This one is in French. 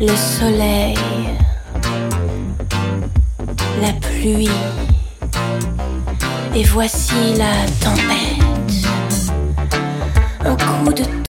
le soleil, la pluie, et voici la tempête. Un coup de